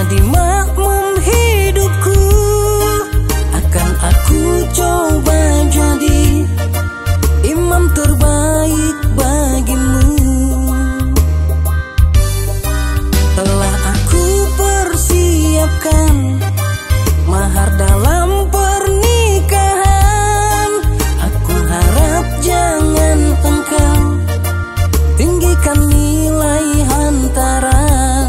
menjadi makmum hidupku. Akan aku coba jadi imam terbaik bagimu. Telah aku persiapkan mahar dalam pernikahan. Aku harap jangan engkau tinggikan nilai hantaran.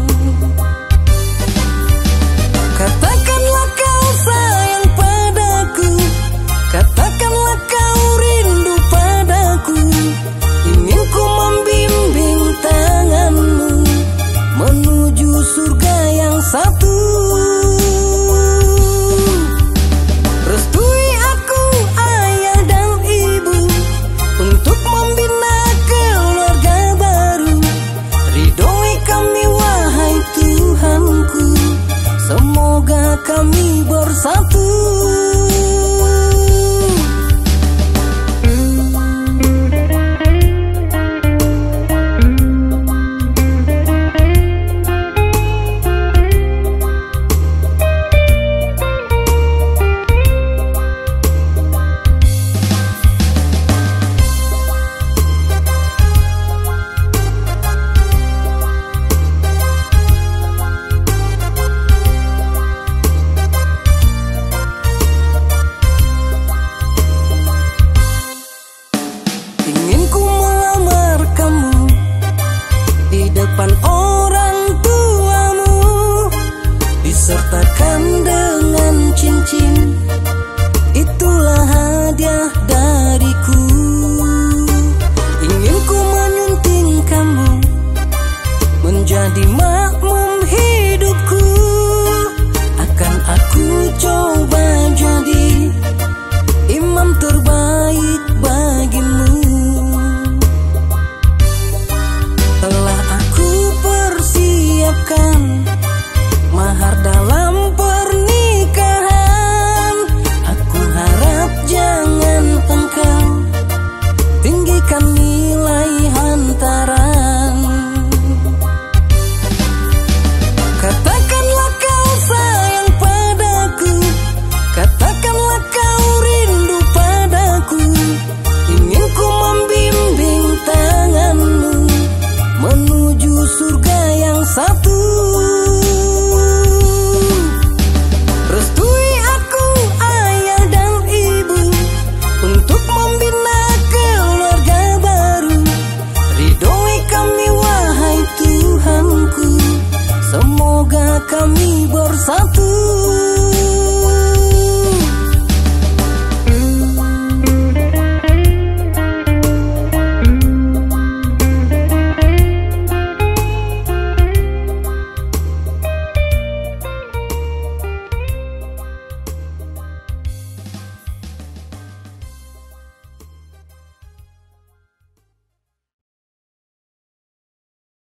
Katakanlah kau sayang padaku, katakanlah kau rindu padaku. Ingin ku membimbing tanganmu menuju surga yang satu. Restui aku ayah dan ibu untuk membina keluarga baru. Ridhoi kami wahai Tuhanku, semoga kami bersatu. Ingin ku melamar kamu di depan orang tuamu, disertakan dengan cincin. Itulah hadiah dariku. Ingin ku menyunting kamu menjadi makmum hidupku. Akan aku coba jadi imam terbaik bagimu. Telah aku persiapkan mahar dalam pernikahan. Aku harap jangan engkau tinggikan nilai hantaran. Katakanlah kau sayang padaku, katakanlah kau rindu padaku. Ingin ku membimbing tanganmu menuju surga yang satu. Restui aku ayah dan ibu untuk membina keluarga baru. Ridhoi kami wahai Tuhanku, semoga kami bersatu.